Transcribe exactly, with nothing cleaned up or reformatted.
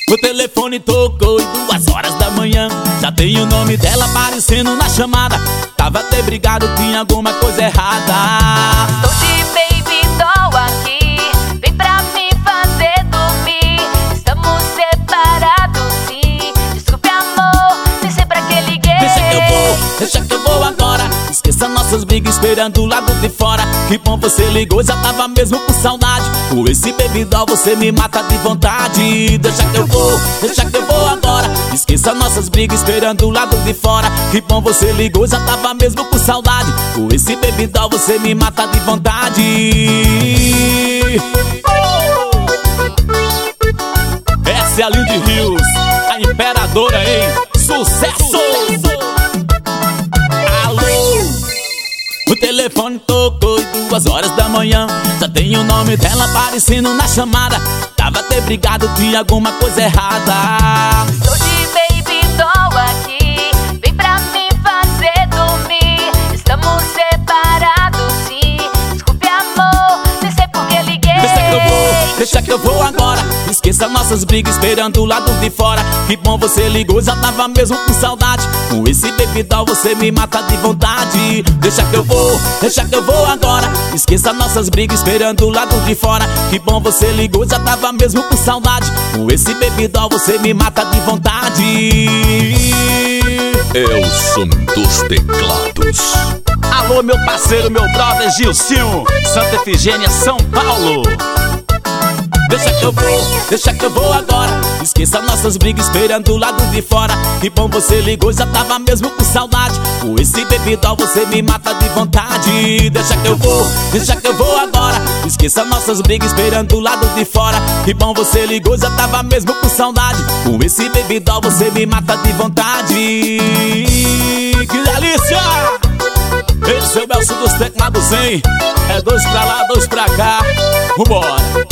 O telefone tocou e duas horas da manhã. Já tem o nome dela aparecendo na chamada. Tava até brigado, tinha alguma coisa errada. Tô de baby doll aqui, vem pra me fazer dormir. Estamos separados sim, desculpe amor, nem sei pra que liguei. Deixa que eu vou, deixa que eu vou agora. Esqueça nossas brigas esperando o lado de fora. Que bom você ligou, já tava mesmo com saudade. Com esse baby doll você me mata de vontade. Deixa que eu vou, deixa que eu vou agora. Esqueça nossas brigas esperando o lado de fora. Que bom você ligou, já tava mesmo com saudade. Com esse baby doll você me mata de vontade. Essa é a Lindy Hills, a imperadora, hein? Sucesso! O telefone tocou e duas horas da manhã. Já tem o nome dela aparecendo na chamada. Tava até brigado, tinha alguma coisa errada. Tô de baby doll aqui, vem pra me fazer dormir. Estamos separados sim, desculpe amor, nem sei por que liguei. Deixa que eu vou, deixa que eu vou agora. Esqueça nossas brigas esperando o lado de fora. Que bom você ligou, já tava mesmo com saudade. Com esse baby doll você me mata de vontade. Deixa que eu vou, deixa que eu vou agora. Esqueça nossas brigas esperando o lado de fora. Que bom você ligou, já tava mesmo com saudade. Com esse baby doll você me mata de vontade. Elson dos Teclados. Alô meu parceiro, meu brother Gilcinho, Santa Efigênia, São Paulo. Deixa que eu vou, deixa que eu vou agora. Esqueça nossas brigas esperando o lado de fora. Que bom você ligou, já tava mesmo com saudade. Com esse baby doll você me mata de vontade. Deixa que eu vou, deixa que eu vou agora. Esqueça nossas brigas esperando o lado de fora. Que bom você ligou, já tava mesmo com saudade. Com esse baby doll você me mata de vontade. Que delícia! Esse é o Elson dos Teclados, hein? É dois pra lá, dois pra cá. Vambora!